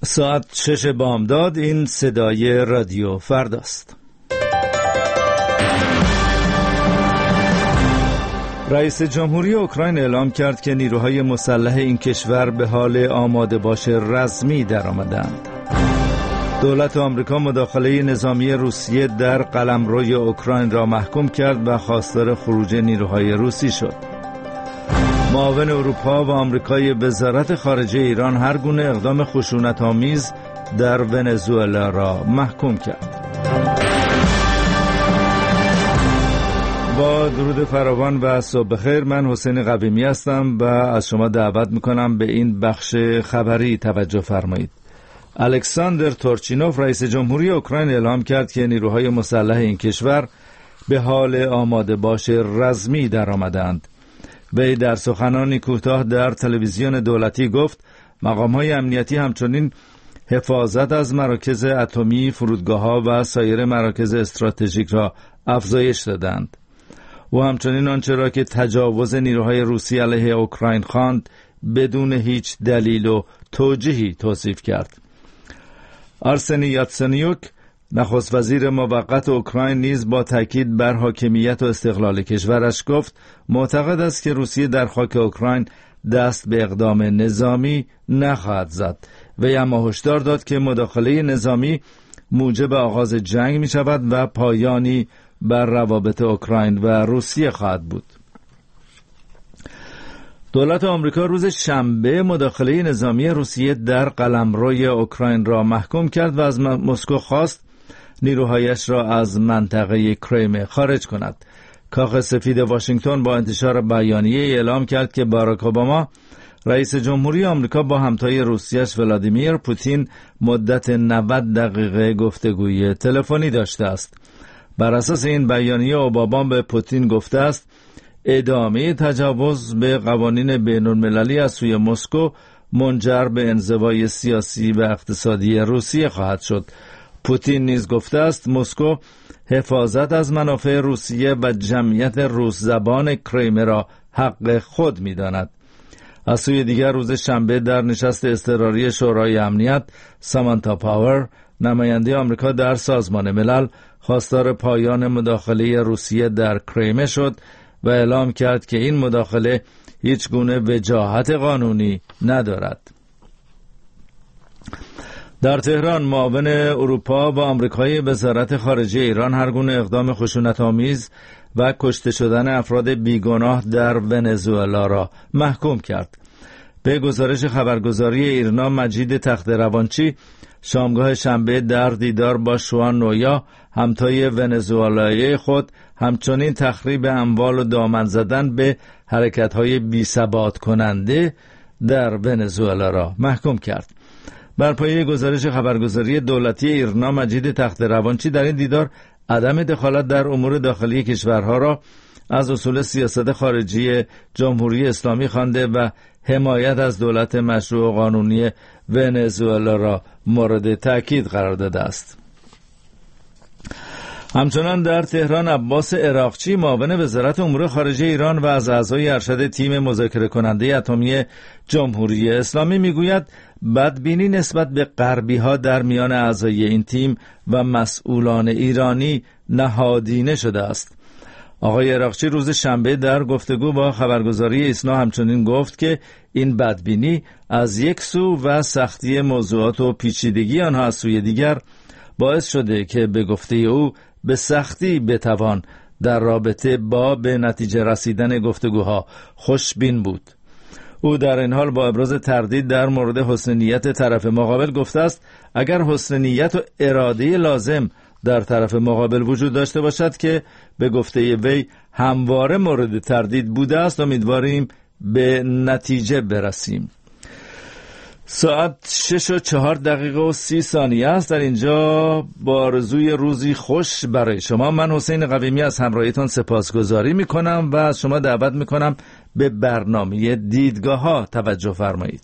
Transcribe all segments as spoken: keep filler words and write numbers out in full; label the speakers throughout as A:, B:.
A: ساعت شش بامداد. این صدای رادیو فرداست. رئیس جمهوری اوکراین اعلام کرد که نیروهای مسلح این کشور به حال آماده باش رزمی درآمدند. دولت آمریکا مداخله نظامی روسیه در قلمروی اوکراین را محکوم کرد و خواستار خروج نیروهای روسی شد. معاون اروپا و آمریکای وزارت خارجه ایران هر گونه اقدام خشونت‌آمیز در ونزوئلا را محکوم کرد. با درود فراوان و صبح بخیر، من حسین قویمی هستم و از شما دعوت میکنم به این بخش خبری توجه فرمایید. الکساندر تورچینوف رئیس جمهوری اوکراین اعلام کرد که نیروهای مسلح این کشور به حال آماده باش رزمی درآمدند. وی در سخنانی کوتاه در تلویزیون دولتی گفت مقام‌های امنیتی همچنین حفاظت از مراکز اتمی، فرودگاه‌ها و سایر مراکز استراتژیک را افزایش دادند. و همچنین آنچه را که تجاوز نیروهای روسی علیه اوکراین خواند بدون هیچ دلیل و توجیهی توصیف کرد. آرسنی یاتسنیوک نخست وزیر موقت اوکراین نیز با تاکید بر حاکمیت و استقلال کشورش گفت معتقد است که روسیه در خاک اوکراین دست به اقدام نظامی نخواهد زد. وی اما هشدار داد که مداخله نظامی موجب آغاز جنگ می شود و پایانی بر روابط اوکراین و روسیه خواهد بود. دولت آمریکا روز شنبه مداخله نظامی روسیه در قلمروی اوکراین را محکوم کرد و از مسکو خواست نیروهایش را از منطقه کریم خارج کند. کاخ سفید واشنگتن با انتشار بیانیه اعلام کرد که باراک اوباما رئیس جمهوری آمریکا با همتای روسیش ولادیمیر پوتین مدت نود دقیقه گفتگوی تلفنی داشته است. بر اساس این بیانیه اوباما به پوتین گفته است ادامه تجاوز به قوانین بین المللی از سوی مسکو منجر به انزوای سیاسی و اقتصادی روسیه خواهد شد. پوتین نیز گفته است مسکو حفاظت از منافع روسیه و جمعیت روس زبان کریم را حق خود می‌داند. از سوی دیگر روز شنبه در نشست اضطراری شورای امنیت سامانتا پاور نماینده آمریکا در سازمان ملل خواستار پایان مداخله روسیه در کریم شد و اعلام کرد که این مداخله هیچ گونه وجاهت قانونی ندارد. در تهران معاون اروپا و آمریکای وزارت خارجه ایران هر گونه اقدام خشونت‌آمیز و کشته شدن افراد بیگناه در ونزوئلا را محکوم کرد. به گزارش خبرگزاری ایرنا مجید تخت‌روانچی شامگاه شنبه در دیدار با شوان نویا همتای ونزوئلایی خود همچنین تخریب اموال و دامن زدن به حرکت‌های بی‌ثبات کننده در ونزوئلا را محکوم کرد. بر پایه گزارش خبرگزاری دولتی ایرنا مجید تخت‌روانچی در این دیدار عدم دخالت در امور داخلی کشورها را از اصول سیاست خارجی جمهوری اسلامی خوانده و حمایت از دولت مشروع و قانونی ونزوئلا را مورد تأکید قرار داده است. همچنان در تهران عباس عراقچی معاون وزارت امور خارجه ایران و از اعضای ارشد تیم مذاکره کننده اتمی جمهوری اسلامی میگوید بدبینی نسبت به غربی ها در میان اعضای این تیم و مسئولان ایرانی نهادینه شده است. آقای عراقچی روز شنبه در گفتگو با خبرگزاری ایسنا همچنین گفت که این بدبینی از یک سو و سختی موضوعات و پیچیدگی آنها از سوی دیگر باعث شده که به گفته او به سختی بتوان در رابطه با به نتیجه رسیدن گفتگوها خوشبین بود. او در این حال با ابراز تردید در مورد حسن نیت طرف مقابل گفته است اگر حسن نیت و اراده لازم در طرف مقابل وجود داشته باشد که به گفته وی همواره مورد تردید بوده است، امیدواریم به نتیجه برسیم. ساعت شش و چهار دقیقه و سی ثانیه است. در اینجا با آرزوی روزی خوش برای شما من حسین قویمی از همراهیتان سپاسگزاری می کنم و از شما دعوت می کنم به برنامه دیدگاه ها توجه فرمایید.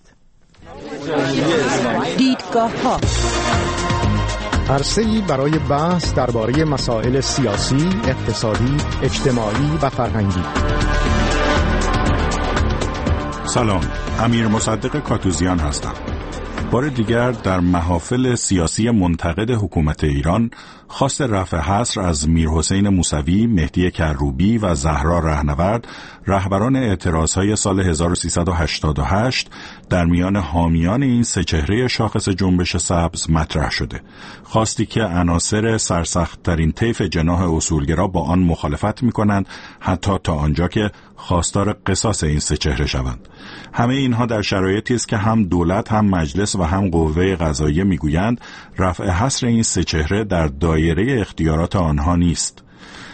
B: دیدگاه ها
C: عرصه‌ای برای بحث درباره مسائل سیاسی، اقتصادی، اجتماعی و فرهنگی.
B: سلام، امیر مصدق کاتوزیان هستم. بار دیگر در محافل سیاسی منتقد حکومت ایران خواست رفع حصر از میرحسین موسوی، مهدی کروبی و زهرا رهنورد، رهبران اعتراضهای سال هزار و سیصد و هشتاد و هشت در میان حامیان این سه چهره شاخص جنبش سبز مطرح شده. خواستی که عناصر سرسخت‌ترین طیف جناح اصولگرا با آن مخالفت می‌کنند، حتی تا آنجا که خواستار قصاص این سه چهره شوند. همه اینها در شرایطی است که هم دولت، هم مجلس و هم قوه قضاییه میگویند رفع حصر این سه چهره در دایره اختیارات آنها نیست.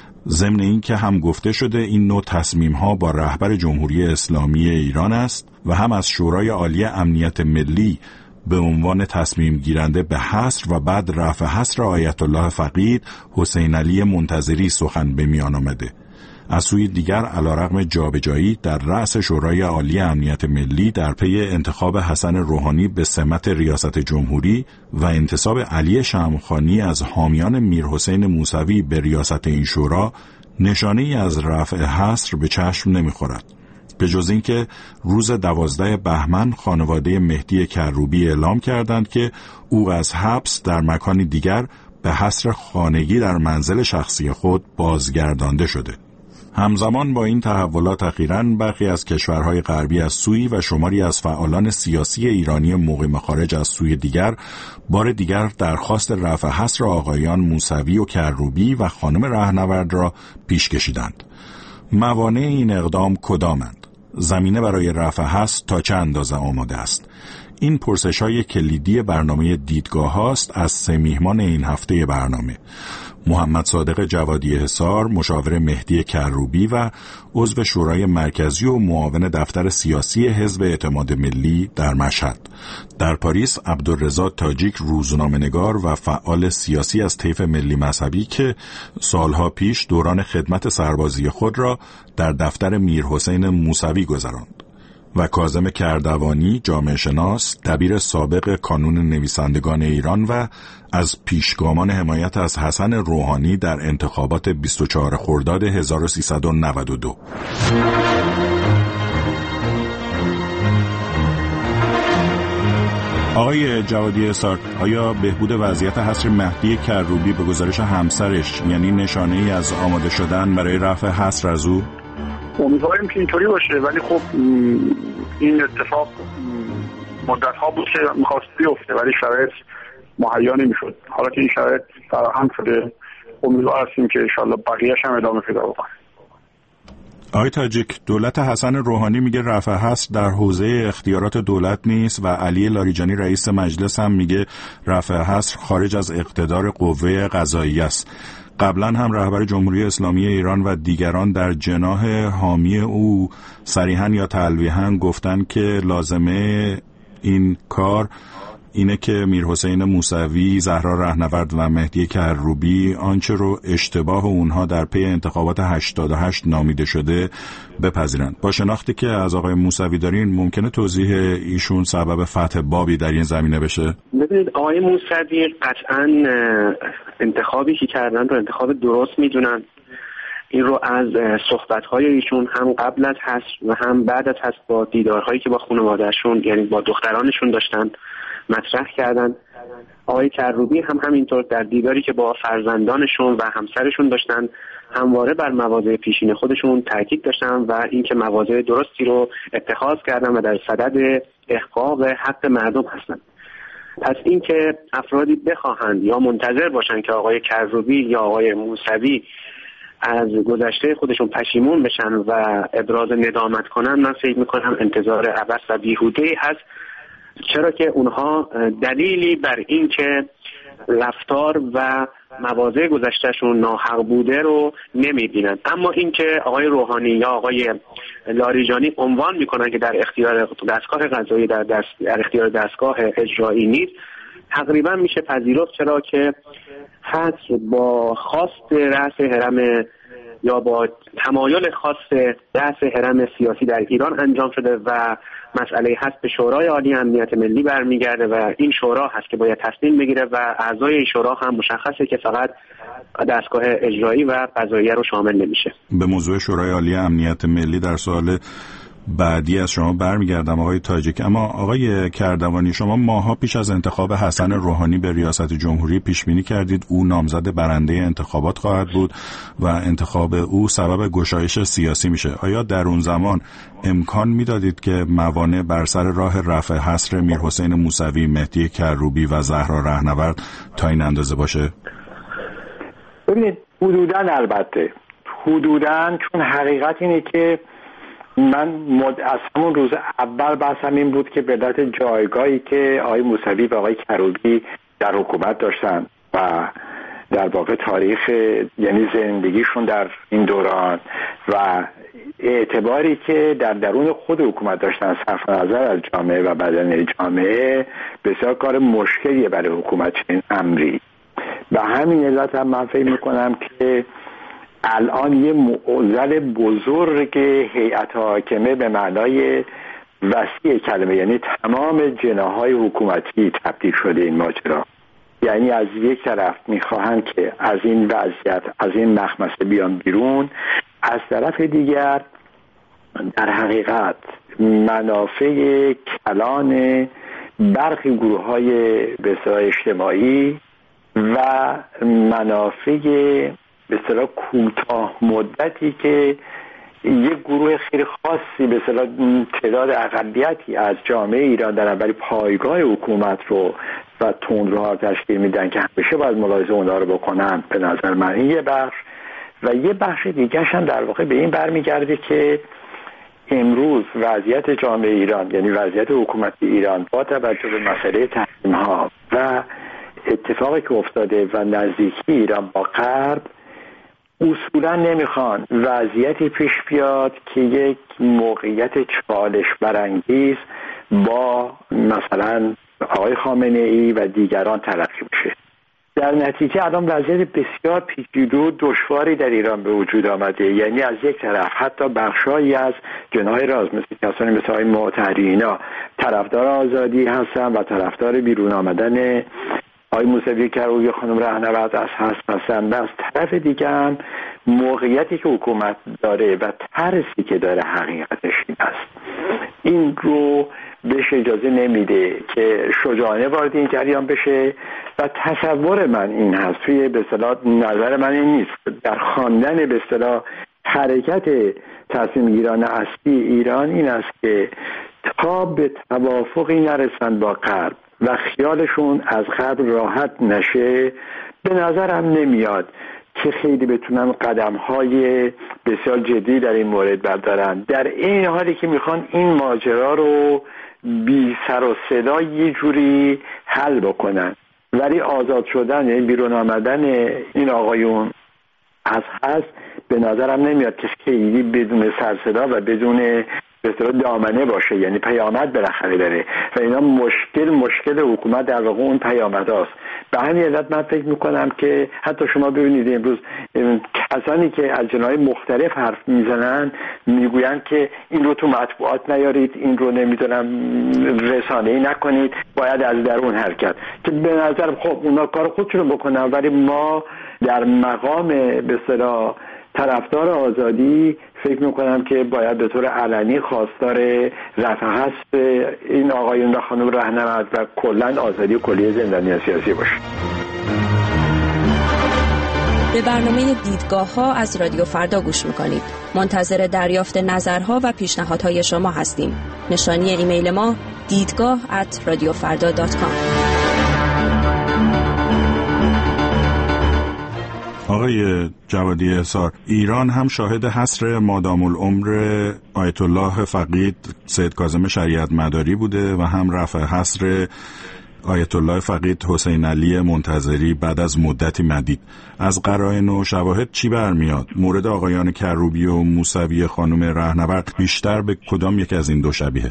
B: ضمن این که هم گفته شده این نوع تصمیم‌ها با رهبر جمهوری اسلامی ایران است و هم از شورای عالی امنیت ملی به عنوان تصمیم گیرنده به حصر و بعد رفع حصر آیت الله فقید حسین علی منتظری سخن به میان آمده. از سوی دیگر علیرغم جابجایی در رأس شورای عالی امنیت ملی در پی انتخاب حسن روحانی به سمت ریاست جمهوری و انتصاب علی شمخانی از حامیان میرحسین موسوی به ریاست این شورا، نشانه‌ای از رفع حصر به چشم نمی‌خورد. به جز این که روز دوازده بهمن خانواده مهدی کروبی اعلام کردند که او از حبس در مکانی دیگر به حصر خانگی در منزل شخصی خود بازگردانده شده. همزمان با این تحولات اخیراً برخی از کشورهای غربی از سوی و شماری از فعالان سیاسی ایرانی مقیم خارج از سوی دیگر بار دیگر درخواست رفع حصر آقایان موسوی و کروبی و خانم رهنورد را پیش کشیدند. موانع این اقدام کدامند؟ زمینه برای رفع حصر تا چه اندازه آماده است؟ این پرسش‌های کلیدی برنامه دیدگاه هاست از سه میهمان این هفته برنامه: محمد صادق جوادی حصار، مشاور مهدی کروبی و عضو شورای مرکزی و معاون دفتر سیاسی حزب اعتماد ملی در مشهد. در پاریس عبدالرضا تاجیک، روزنامه‌نگار و فعال سیاسی از طیف ملی مذهبی که سالها پیش دوران خدمت سربازی خود را در دفتر میرحسین موسوی گذراند. و کاظم کردوانی، جامعه شناس، دبیر سابق کانون نویسندگان ایران و از پیشگامان حمایت از حسن روحانی در انتخابات بیست و چهارم خرداد هزار و سیصد و نود و دو. آقای جوادی حصار، آیا بهبود وضعیت حصر مهدی کروبی به گزارش همسرش یعنی نشانه‌ای از آماده شدن برای رفع حصر از او؟
D: امیدواریم که اینطوری باشه، ولی خب این اتفاق مدت ها بود که میخواست بیفته ولی شرایط مهیا نمیشد. حالا که این شرایط فراهم شده امیدوار هستیم که انشالله بقیه‌اش هم ادامه پیدا بکنه.
B: آقای تاجیک، دولت حسن روحانی میگه رفع حصر در حوزه اختیارات دولت نیست و علی لاریجانی رئیس مجلس هم میگه رفع حصر خارج از اقتدار قوه قضاییه است. قبلا هم رهبر جمهوری اسلامی ایران و دیگران در جناح حامی او صریحاً یا تلویحاً گفتن که لازمه این کار اینه که میرحسین موسوی، زهرا رهنورد و مهدی کروبی آنچه رو اشتباه اونها در پی انتخابات هشتاد و هشت نامیده شده بپذیرند. با شناختی که از آقای موسوی دارین، ممکنه توضیح ایشون سبب فتح بابی در این زمینه بشه؟
E: ببینید، آقای موسوی قطعاً انتخابی که کردن رو انتخاب درست میدونن. این رو از صحبت‌های ایشون هم قبل از حصر و هم بعد از حصر با دیدارهایی که با خانواده‌شون یعنی با دخترانشون داشتن مطرح کردن. آقای کروبی هم همینطور در دیداری که با فرزندانشون و همسرشون داشتن همواره بر مواضع پیشین خودشون تاکید داشتن و اینکه مواضع درستی رو اتخاذ کردن و در صدد احقاق حق مردم هستن. پس اینکه افرادی بخواهند یا منتظر باشن که آقای کروبی یا آقای موسوی از گذشته خودشون پشیمون بشن و ابراز ندامت کنن، من فکر میکنم انتظار عبث و بیهوده‌ای هست، چرا که اونها دلیلی بر این که رفتار و مواضع گذشتهشون ناحق بوده رو نمیبینن. اما اینکه آقای روحانی یا آقای لاریجانی عنوان میکنن که در اختیار دستگاه قضایی در, دست در اختیار دستگاه اجرایی نیست، تقریبا میشه پذیرفت، چرا که حصر با خواست رأس هرم یا با تمایل خاص رأس هرم سیاسی در ایران انجام شده و مسئله هست به شورای عالی امنیت ملی برمیگرده و این شورا هست که باید تصمیم بگیره و اعضای این شورا هم مشخصه که فقط دستگاه اجرایی و قضاییه رو شامل نمیشه.
B: به موضوع شورای عالی امنیت ملی در سال بعدی از شما برمیگردم آقای تاجیک. اما آقای کردوانی، شما ماها پیش از انتخاب حسن روحانی به ریاست جمهوری پیش بینی کردید او نامزد برنده انتخابات خواهد بود و انتخاب او سبب گشایش سیاسی میشه. آیا در اون زمان امکان میدادید که موانع بر سر راه رفع حصر میرحسین موسوی، مهدی کروبی و زهرا رهنورد تا این اندازه باشه؟
F: ببینید حدوداً، البته حدوداً، چون حقیقت اینه که من مد... از همون روز اول بحثم این بود که به علت جایگاهی که آقای موسوی و آقای کروبی در حکومت داشتن و در واقع تاریخ یعنی زندگیشون در این دوران و اعتباری که در درون خود حکومت داشتن صرف نظر از جامعه و بدن جامعه، بسیار کار مشکلیه برای حکومت چنین امری. و همین علت هم من فکر میکنم که الان یه معضل بزرگ هیئت حاکمه به معنای وسیع کلمه، یعنی تمام جناح‌های حکومتی تبدیل شده این ماجرا. یعنی از یک طرف میخواهند که از این وضعیت، از این مخمسه بیان بیرون، از طرف دیگر در حقیقت منافع کلان برخی گروه‌های به اصطلاح اجتماعی و منافع به اصطلاح کوتاه مدتی که یک گروه خیلی خاصی به اصطلاح تعداد اقلیتی از جامعه ایران در اولی پایگاه حکومت رو و تندروها تشکیل میدن که همیشه باید ملاحظه اونها رو بکنن. به نظر من این یه بخش و یه بخش دیگرش هم در واقع به این برمیگرده که امروز وضعیت جامعه ایران، یعنی وضعیت حکومتی ایران، با توجه به مسئله تحریم ها و اتفاقی که افتاده و نزدیکی ایران با غرب، اصولا نمیخوان وضعیتی پیش بیاد که یک موقعیت چالش برانگیز با مثلا آقای خامنه ای و دیگران تلقی بشه. در نتیجه الان وضعیت بسیار پیچیده و دشواری در ایران به وجود آمده. یعنی از یک طرف حتی بخشایی از جناح راست مثل کسانی مثل آقای مطهری اینا طرفدار آزادی هستن و طرفدار بیرون آمدن آقای موسوی کروبی خانم رهنورد از هست هستن. از طرف دیگه هم موقعیتی که حکومت داره و ترسی که داره حقیقتش این است، این رو بهش اجازه نمیده که شجاعانه وارد این جریان بشه. و تصور من این هست، توی به اصطلاح نظر من این نیست، در خواندن به اصطلاح حرکت تصمیم گیران اصلی ایران این است که تا به توافقی نرسن با غرب و خیالشون از غرب راحت نشه، به نظرم نمیاد که خیلی بتونن قدم‌های بسیار جدی در این مورد بردارن، در این حالی که میخوان این ماجرا رو بی سر و صدا یه جوری حل بکنن. ولی آزاد شدن، یعنی بیرون آمدن این آقایون از هست، به نظرم نمیاد که خیلی بدون سر صدا و بدون به اصطلاح دامنه باشه، یعنی پیامد بالاخره داره و اینا مشکل مشکل حکومت در واقع اون پیامد هاست. به همین علت من فکر میکنم که حتی شما ببینید امروز کسانی که از جناح مختلف حرف میزنن میگویند که این رو تو مطبوعات نیارید، این رو نمیدونم رسانه‌ای نکنید، باید از درون حرکت، که به نظر خب اونا کار خودشون بکنن، ولی ما در مقام به اصطلاح طرفدار آزادی فکر میکنم که باید به طور علنی خواستار رفع حصر این آقایون و خانم رهنورد و کلا آزادی کلی زندانیان سیاسی باشه.
G: به برنامه دیدگاه ها از رادیو فردا گوش میکنید. منتظر دریافت نظرها و پیشنهادهای شما هستیم. نشانی ایمیل ما دیدگاه ات رادیو فردا دات کام.
B: آقای جوادی احصار، ایران هم شاهد حصر مادام العمر آیت الله فقید سید کاظم شریعت مداری بوده و هم رفع حصر آیت الله فقید حسین علی منتظری بعد از مدتی مدید. از قرائن و شواهد چی برمیاد؟ مورد آقایان کروبی و موسوی خانم رهنورد بیشتر به کدام یک از این دو شبیه؟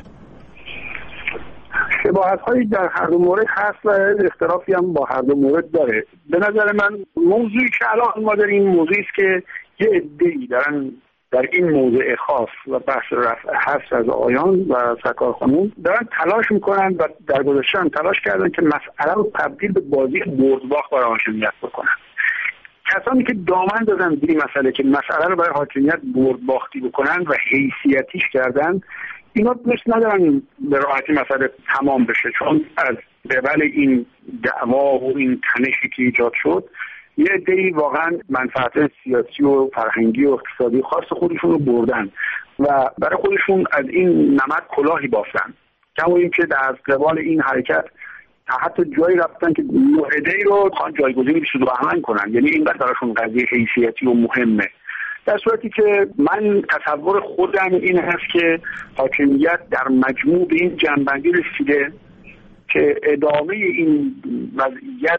D: شباهت هایی در هر دو مورد هست و اختلافی هم با هر دو مورد داره. به نظر من موضوعی که الان ما داریم موضوعی است که یه عده‌ای دارن در این موضوع خاص و بحث رفع حصر از آقایان و سرکار خانوم دارن تلاش میکنن و در گذشته تلاش کردن که مسئله رو تبدیل به بازی برد باخت برای هاشمیت بکنن. کسانی که دامن دادن به این مسئله که مسئله رو برای حاکمیت برد باختی بکنن و حیثیتیش کردن، اینا دوست ندارن به راحتی مسئله تمام بشه، چون از قبل این دعوا و این تنشی که ایجاد شد یه عده‌ای واقعا منفعت سیاسی و فرهنگی و اقتصادی خاص خودشون رو بردن و برای خودشون از این نمد کلاهی بافتن، کما این که در قبال این حرکت حتی جایی رفتن که معاهده‌ای رو خواهن جایگزینی به سود و بهمن کنن. یعنی اینقدر براشون قضیه حیثیتی و مهمه، در صورتی که من تصور خودم این هست که حاکمیت در مجموع به این جنبندی رسیده که ادامه این وضعیت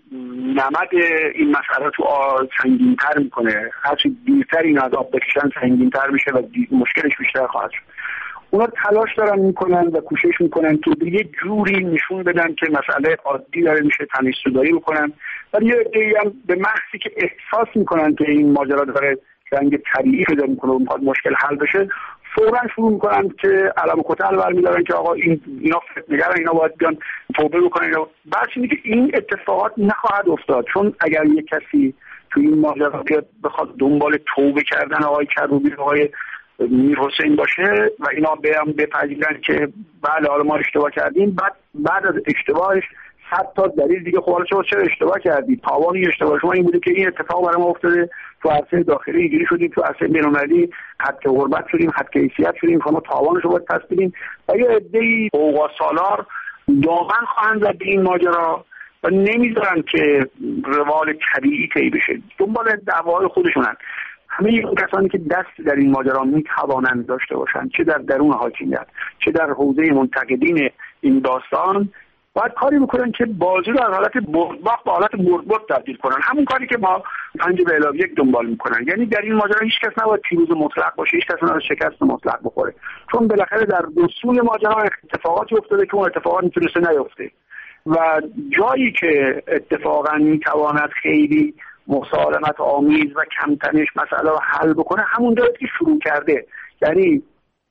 D: نمد این مسئله تو سنگین‌تر میکنه، هرچی دیرتر این از آب بکشن سنگین‌تر میشه و مشکلش بیشتر خواهد شد. اونا تلاش دارن میکنن و کوشش میکنن که به یه جوری نشون بدن که مسئله عادی داره میشه، تمیزسازی بکنن، ولی یه عده‌ای هم به محضی که احساس میکنن که این ماجرا داره رنگ طبیعی پیدا میکنه و میخواد مشکل حل بشه، فوراً شروع میکنن که علم کتل برمی‌دارن که آقا این اینا فتنه‌گرن، اینا باید بیان توبه بکنن. اینا بعدش اینه که این اتفاقات نخواهد افتاد، چون اگر یک کسی تو این ماجرا که بخواد دنبال توبه کردن آقای کروبی آقای میرحسین باشه و اینا بیان بپذیرن که بله حالا ما اشتباه کردیم، بعد بعد از اشتباهش صد تا دلیل دیگه خب حالا شما چرا اشتباه کردید، تاوان اشتباه شما این بوده که این اتفاق برای ما افتاده، تو عرصه داخلی اینجوری شدیم، تو عرصه بین‌المللی حد غربت شدیم، حد کیفیت شدیم، شما تاوانش رو باید پس بدیم. و یه عده‌ای اوقات سالار دامن خواهند زد به این ماجرا و نمیذارن که روال طبیعی طی بشه، دنبال دعوای خودشونن. همه این کسانی که دست در این ماجرا میتوانند داشته باشند، چه در درون حاکمیت چه در حوزه منتقدین این داستان، باید کاری بکنن که بازی رو از حالت بردباخت به حالت بردبرد تبدیل کنن، همون کاری که ما پنج به علاوه یک دنبال میکنن. یعنی در این ماجرا هیچ کس نباید پیروز مطلق باشه، هیچ کس نباید شکست مطلق بخوره، چون بالاخره در دو سوی ماجرا اتفاقاتی افتاده که اون اتفاقات میتونسته نیفته و جایی که اتفاقا میتواند خیلی مسالمت آمیز و کمتنش مسئله رو حل بکنه همون جایی که شروع کرده. یعنی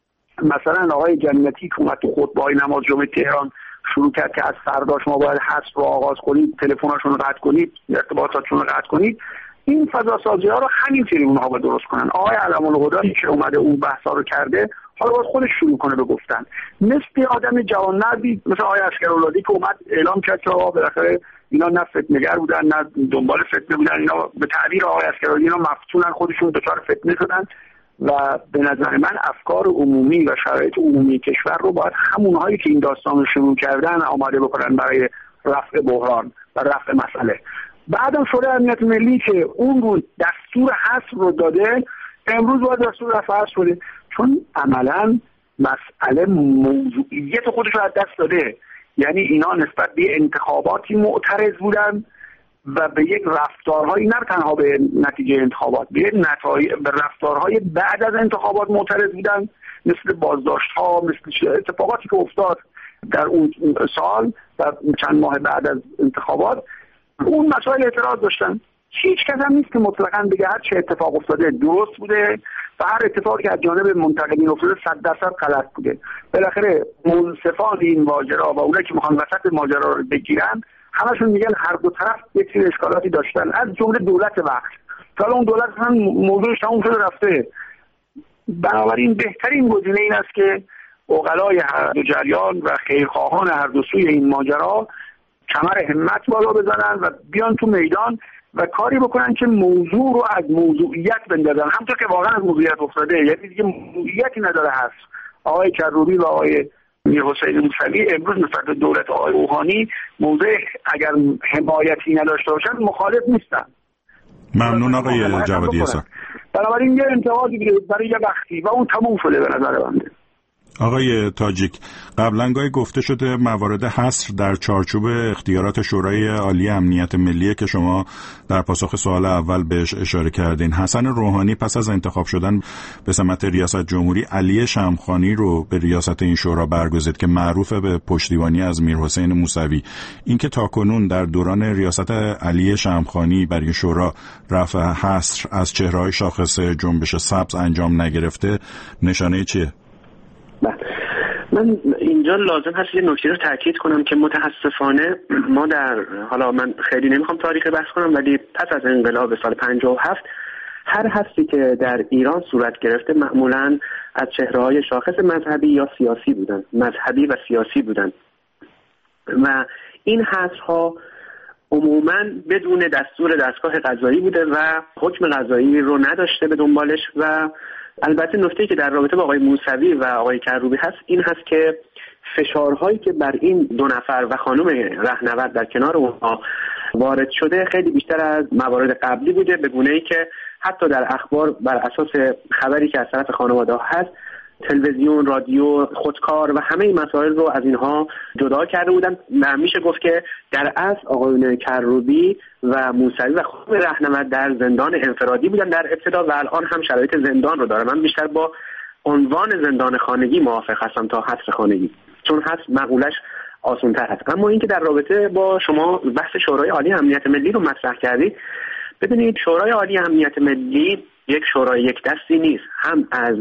D: مثلا آقای جنتی که اومد تو خطبه‌های نماز جمعه تهران شروع کرد که از فردا شما باید حذف رو آغاز کنید، تلفن‌هاشون رو قطع کنید، ارتباطاتشون رو قطع کنید، این فضا سازی ها رو همین طوری اونها باید درست کنن. آقای علم‌الهدی که اومده اون بحثا رو کرده حالا باید خودش شروع کنه به گفتن، مثل آدم جوانمردی مثل آقای عسکرالعادی که اومد اعلام کرد که آقا بالاخره اینا نه فتنه‌گر بودن نه دنبال فتنه بودن، اینا به تعبیر آقای عسکرالعادی اینا مفتونن، خودشون دچار فتنه شدن و به نظر من افکار عمومی و شرایط عمومی کشور رو باید همونهایی که این داستان رو شروع کردن آماده بکنن برای رفع بحران و رفع مسئله. بعدم شورای امنیت ملی که اون رو دستور حذف رو داده، امروز باید دستور رفع حذف بده، چون عملا مسئله موضوعیت خودش رو از دست داده. یعنی اینا نسبت به انتخاباتی معترض بودن و به یک رفتارهایی نه تنها به نتیجه انتخابات، به نتایج به رفتارهای بعد از انتخابات معترض بودن، مثل بازداشت‌ها، مثل اتفاقاتی که افتاد در اون سال و چند ماه بعد از انتخابات. اون مسائل اعتراض داشتن. هیچ کس هم نیست که مطلقاً بگه هر چه اتفاق افتاده درست بوده و هر اتفاقی که از جانب منتقدین افتاده صد درصد غلط بوده. بالاخره منصفان این ماجرا و اونایی که میخوان وسط ماجرا رو بگیرن همشون میگن هر دو طرف یک سری اشکالاتی داشتن، از جمله دولت وقت. حالا اون دولت هم موضوعش تموم شده رفته. بنابراین بهترین گزینه این است که عقلای هر دو جریان و خیرخواهان هر دو سوی این ماجرا کمر همت بالا بزنن و بیان تو میدان و کاری بکنن که موضوع رو از موضوعیت بندازن، همونطور که واقعا از موضوعیت افتاده. یعنی دیگه موضوعیتی نداره هست. آقای کروبی و آقای میرحسین موسوی امروز نسبت به دولت آقای روحانی موضع اگر حمایتی نداشته باشن مخالف نیستن.
B: ممنون آقای جوادی حسن.
D: بنابراین یه انتقادی برای یه وقتی و اون تموم شده به نظر بنده.
B: آقای تاجیک، قبلا گاهی گفته شده موارد حصر در چارچوب اختیارات شورای عالی امنیت ملی که شما در پاسخ سوال اول بهش اشاره کردین. حسن روحانی پس از انتخاب شدن به سمت ریاست جمهوری علی شمخانی رو به ریاست این شورا برگزید که معروف به پشتیبانی از میرحسین موسوی. این که تاکنون در دوران ریاست علی شمخانی برای شورا رفع حصر از چهره‌های شاخص جنبش سبز انجام نگرفته نشانه چیه؟
E: من اینجا لازم هست یه نکته رو تاکید کنم که متاسفانه ما در حالا من خیلی نمیخوام تاریخ بحث کنم، ولی پس از انقلاب سال پنجاه و هفت هر حسی که در ایران صورت گرفته معمولاً از چهره‌های شاخص مذهبی یا سیاسی بودن، مذهبی و سیاسی بودن و این حسها عموماً بدون دستور دستگاه قضایی بوده و حکم قضایی رو نداشته به دنبالش. و البته نکته‌ای که در رابطه با آقای موسوی و آقای کروبی هست این هست که فشارهایی که بر این دو نفر و خانم رهنورد در کنار اونها وارد شده خیلی بیشتر از موارد قبلی بوده، به گونه‌ای که حتی در اخبار بر اساس خبری که از طرف خانواده هست تلویزیون، رادیو، خودکار و همه این مسائل رو از اینها جدا کرده بودن و میشه گفت که در اصل آقایون کروبی و موسوی و خود رهنورد در زندان انفرادی بودن در ابتدا و الان هم شرایط زندان رو داره. من بیشتر با عنوان زندان خانگی موافق هستم تا حبس خانگی، چون حبس مقولش آسان‌تر هست. اما اینکه در رابطه با شما بحث شورای عالی امنیت ملی رو مطرح کردید، ببینید شورای عالی امنیت ملی یک شورای یک دستی نیست، هم از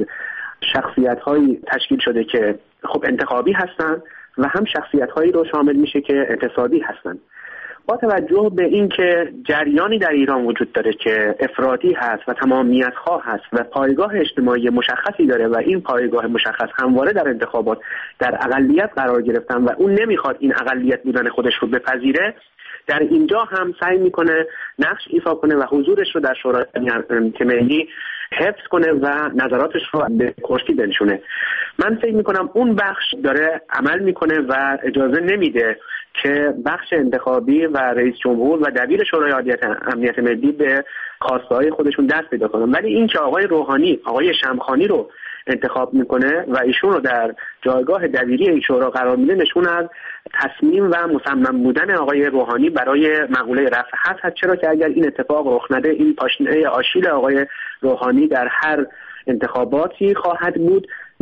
E: شخصیت‌هایی تشکیل شده که خب انتخابی هستند و هم شخصیت‌هایی رو شامل میشه که اقتصادی هستند. با توجه به اینکه جریانی در ایران وجود داره که افراطی هست و تمامیت‌خواه هست و پایگاه اجتماعی مشخصی داره و این پایگاه مشخص همواره در انتخابات در اقلیت قرار گرفتن و اون نمیخواد این اقلیت بودن خودش رو بپذیره، در اینجا هم سعی میکنه نقش ایفا کنه و حضورش رو در شورای امنیت ملی حفظ کنه و نظراتش رو به کرسی بنشونه. من فکر میکنم اون بخش داره عمل میکنه و اجازه نمیده که بخش انتخابی و رئیس جمهور و دبیر شورای عالی امنیت ملی به خواسته‌های خودشون دست پیدا کنن. ولی این که آقای روحانی آقای شمخانی رو انتخاب میکنه و ایشون رو در جایگاه دبیری این شورا قرار میده نشون از تصمیم و مصمم بودن آقای روحانی برای مقوله رفع حبس هست، چرا که اگر این اتفاق رخ نده این پاشنه آشیل آقای روحانی در هر انتخاباتی خواهد بود و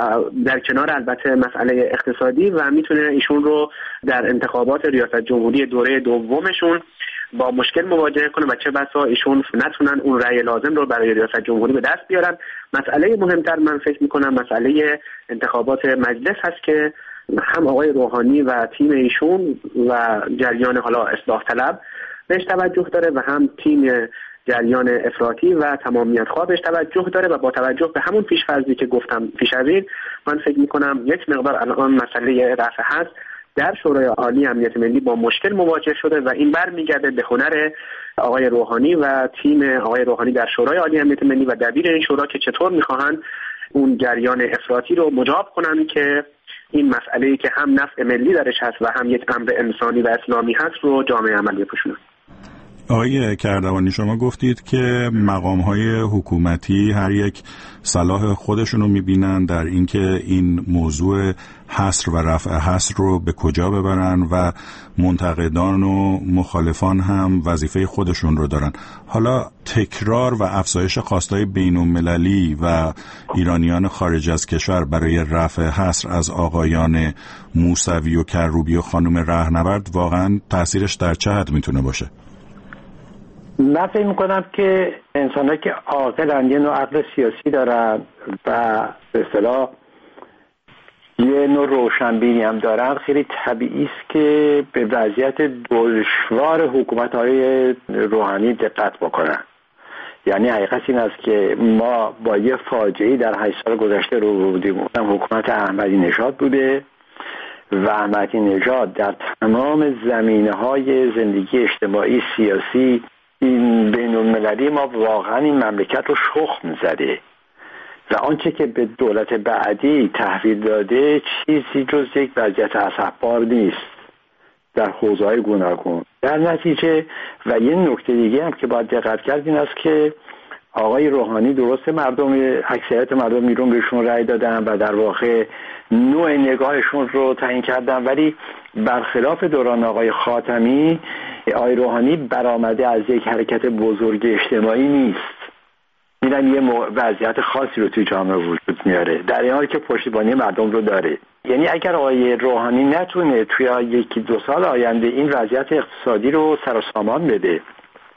E: در کنار البته مسئله اقتصادی و میتونه ایشون رو در انتخابات ریاست جمهوری دوره دومشون با مشکل مواجه کنه و چه بسا ایشون نتونن اون رأی لازم رو برای ریاست جمهوری به دست بیارن. مسئله مهمتر من فکر میکنم مسئله انتخابات مجلس هست که هم آقای روحانی و تیم ایشون و جریان حالا اصلاح طلب بهش توجه داره و هم تیم جریان افراطی و تمامیت خواه بهش توجه داره و با توجه به همون پیش‌فرضی که گفتم پیش از این من فکر میکنم یک مقدار الان مسئله رفع هست در شورای عالی امنیت ملی با مشکل مواجه شده و این برمیگرده به هنر آقای روحانی و تیم آقای روحانی در شورای عالی امنیت ملی و دبیر این شورا که چطور میخواهند اون جریان افراطی رو مجاب کنن که این مسئله‌ای که هم نفع ملی درش هست و هم یک امر انسانی و اسلامی هست رو جامعه عملی بپوشونن.
B: آقای کردوانی شما گفتید که مقام‌های حکومتی هر یک صلاح خودشون رو می‌بینن در اینکه این موضوع حصر و رفع حصر رو به کجا ببرن و منتقدان و مخالفان هم وظیفه خودشون رو دارن. حالا تکرار و افزایش خواستهای بین‌المللی و ایرانیان خارج از کشور برای رفع حصر از آقایان موسوی و کروبی و خانم رهنورد واقعا تأثیرش در چه حد میتونه باشه؟
F: من فکر میکنم که انسان‌ها که عاقلن یه نوع عقل سیاسی دارن و به اصطلاح یه نوع روشنبینی هم دارن، خیلی طبیعی است که به وضعیت دشوار حکومت‌های روحانی دقت بکنن. یعنی حقیقت این است که ما با یه فاجعه‌ای در هشت سال گذشته رو بودیم، اونم حکومت احمدی نژاد بوده و احمدی نژاد در تمام زمینه‌های زندگی اجتماعی سیاسی این بین‌المللی ما واقعا این مملکت رو شخم زده و آنچه که به دولت بعدی تحویل داده چیزی جز یک وضعیت اسفبار نیست در حوزه‌های گوناگون. در نتیجه و یه نکته دیگه هم که باید دقت کرد این است که آقای روحانی درسته مردم اکثریت مردم ایران بهشون رأی دادن و در واقع نوع نگاهشون رو تعیین کردن، ولی برخلاف دوران آقای خاتمی آقای روحانی برآمده از یک حرکت بزرگ اجتماعی نیست. اینم یه وضعیت خاصی رو توی جامعه وجود میاره در این حالی که پشتیبانی مردم رو داره. یعنی اگر آقای روحانی نتونه توی یکی دو سال آینده این وضعیت اقتصادی رو سر و سامان بده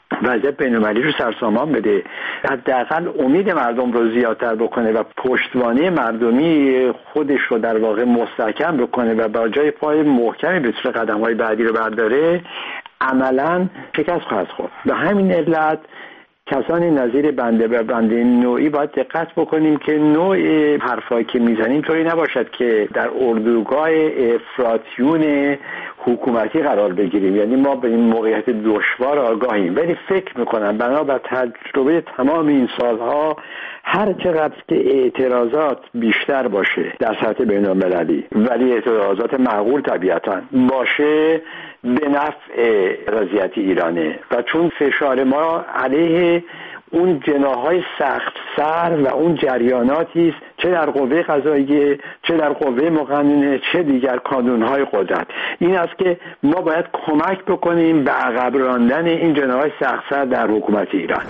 F: وضعیت بین‌المللی رو سرسامان بده، حداقل امید مردم رو زیادتر بکنه و پشتوانه مردمی خودش رو در واقع مستحکم بکنه و با جای پای محکمی بتونه قدم‌های بعدی رو برداره، عملاً شکست خواهد خورد. به همین علت کسانی نظیر بنده و بنده نوعی باید دقت بکنیم که نوع حرفایی که میزنیم طوری نباشد که در اردوگاه افراطیون حکومتی قرار بگیریم. یعنی ما به این موقعیت دشوار آگاهیم، ولی فکر میکنم بنابر تجربه تمام این سالها هر چقدر که اعتراضات بیشتر باشه در سطح بین‌المللی، ولی اعتراضات معقول طبیعتا باشه، به نفع وضعیت ایرانه. و چون فشار ما علیه اون جناح‌های سخت سر و اون جریاناتی است، چه در قوه قضاییه، چه در قوه مقننه، چه دیگر کانون‌های قدرت، این است که ما باید کمک بکنیم به عقب راندن این جناح‌های سخت سر در حکومت ایران.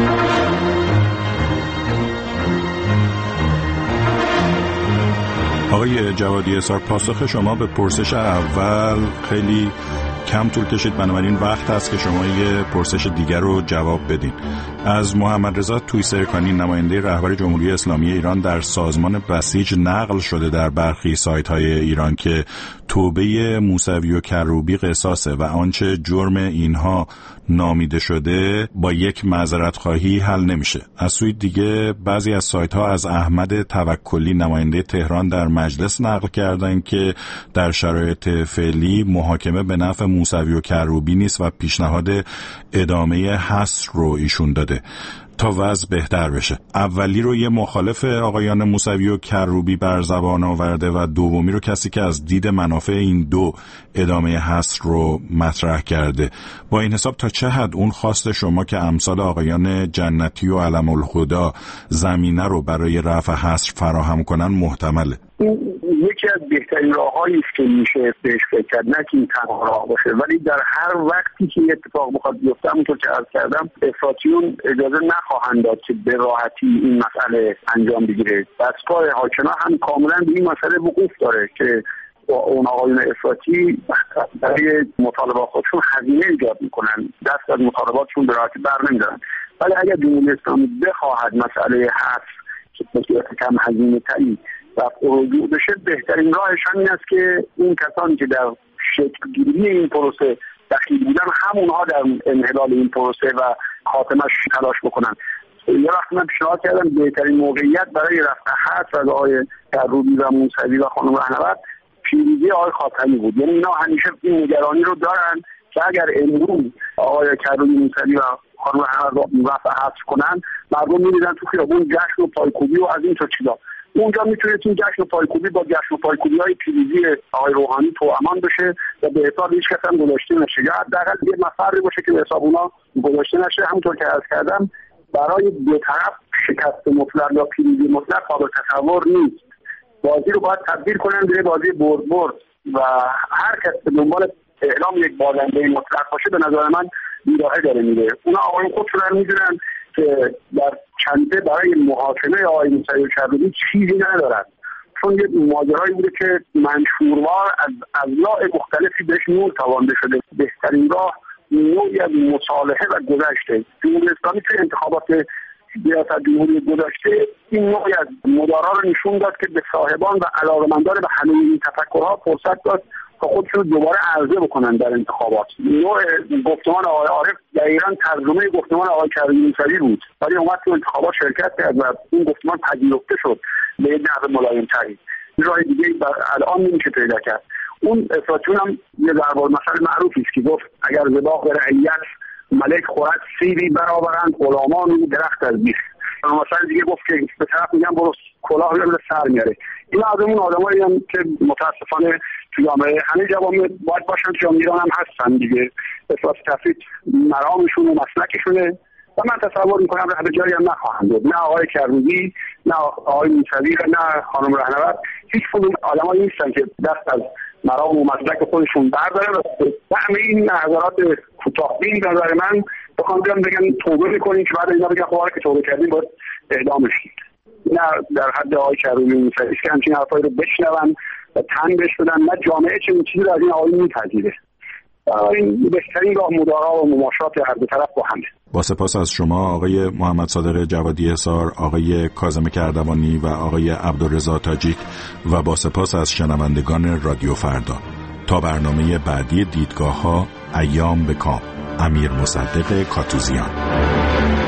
B: آقای جوادی اظهار، پاسخ شما به پرسش اول خیلی کم طول کشید، بنابراین وقت هست که شما یه پرسش دیگر رو جواب بدین. از محمد رضا تویسرکانی، نماینده رهبر جمهوری اسلامی ایران در سازمان بسیج، نقل شده در برخی سایت‌های ایران که توبه موسوی و کروبی قصاصه و آنچه جرم اینها نامیده شده با یک معذرت خواهی حل نمیشه. از سوی دیگه بعضی از سایت‌ها از احمد توکلی، نماینده تهران در مجلس، نقل کردن که در شرایط فعلی محاکمه به نفع موسوی و کروبی نیست و پیشنهاد ادامه حصر رو ایشون داده تا وضع بهتر بشه. اولی رو یه مخالف آقایان موسوی و کروبی بر زبان آورده و دومی رو کسی که از دید منافع این دو ادامه حصر رو مطرح کرده. با این حساب تا چه حد اون خواست شما که امثال آقایان جنتی و علم الهدا زمینه رو برای رفع حصر فراهم کنن محتمله؟
D: یکی از بهترین راه‌هایی است که میشه بهش فکر کرد، نه که این تنها راه باشه، ولی در هر وقتی که اتفاق بخواد بیفته، همونطور که عرض کردم، افراطیون اجازه نخواهند داد که به راحتی این مسئله انجام بگیره. دستگاه حاکمه هم کاملا به این مسئله وقوف داره که اون آقایون افراطی برای مطالبات خودشون هزینه ایجاد میکنن، دست از مطالباتشون به راحتی بر نمیدارن. ولی اگر جمهوری اسلامی بخواهد مسئله حذف که به صورت کم هزینه تری و رجوع بشه، بهترین راهش همین است که این کسانی که در شکل گیری این پروسه دخیل بودن، همونها در انحلال این پروسه و خاتمش تلاش بکنن. یه وقت من پیشنهاد کردم بهترین موقعیت برای رفع حصر از آقای کروبی و موسوی و خانم رهنورد پیروزی آقای خاتمی بود. یعنی اینا همیشه این نگرانی رو دارن که اگر امروز آقای کروبی، موسوی و خانم رهنورد رفع حصر کنن، مردم می‌ریزن تو خیابون جشن و پایکوبی و از این تا چیزا. اونجا میتونه این جشن و پایکوبی با جشن و پایکوبی های پیروزی آقای روحانی توامان بشه و به حساب هیچ کس هم گذاشته نشه، یا حداقل یه مفری باشه که به حساب اونا گذاشته نشه. همونطور که عرض کردم، برای دو طرف شکست مطلق یا پیروزی مطلق قابل تصور نیست. بازی رو باید تبدیل کنن به بازی برد برد و هر کس به دنبال اعلام یک بازنده مطلق باشه، به نظر من بیراهه داره میره. اونا آقایون خودشون هم میدونن که در چنده برای محاکمه آقای موسوی و کروبی چیزی ندارن، چون یه ماجرایی بوده که منشوروار از اضلاع مختلفی بهش نور توانده شده. بهترین راه نوعی از مصالحه و گذشته. جمهوری اسلامی توی انتخابات ریاست جمهوری گذشته این نوعی از مدارا رو نشون داد که به صاحبان و علاقه‌مندان به همه این تفکرها فرصت داد تا خودشون دوباره عرضه بکنن در انتخابات. نوع گفتمان آقای عارف دقیقاً ترجمه گفتمان آقای کروبی موسوی بود، ولی اومد تو انتخابات شرکت کرد و این گفتمان پذیرفته شد به یک نحو ملایم‌تری. راه دیگه الان نمیشه پیدا کرد. اون افراطیون هم یه ضرب المثل معروفی است که گفت اگر زباق رعیت ملک خورد سیبی برآورند، غلامان درخت از بیخ. مثلا دیگه گفت که به طرف میگن برو کلاه رو به سر میاره. این از اون آدمایی هم که متاسفانه تو جامعه همه جوامع باید باشن، تو جامعه ایران هم هستن دیگه. افراط تفرید مرامشون و مسلکشونه و من تصور میکنم راه به جایی هم نخواهند بود. نه آقای کروبی، نه آقای موسوی، نه خانم رهنورد، هیچ کدوم آدمایی نیستن که دست از مرام و مسلک خودشون بردارن و همه این نظرات کوتاه‌بین به نظر من بخوام بیان بگن توبه میکنین که بعد اینا بگن خب که توبه کردین باید اعدام بشید. نه در حد آقای کروبی موسوی که همچین حرفایی رو بشنون و تن بهش بدن، نه جامعه چنین چیزی رو از این آقای میپذیره. این بهترین راه مدارا و مماشات هر دو طرف با همه.
B: با سپاس از شما آقای محمد صادق جوادی حصار، آقای کاظم کردوانی و آقای عبدالرضا تاجیک و با سپاس از شنوندگان رادیو فردا. تا برنامه بعدی دیدگاه‌ها، ایام به کام. امیر مصدق کاتوزیان.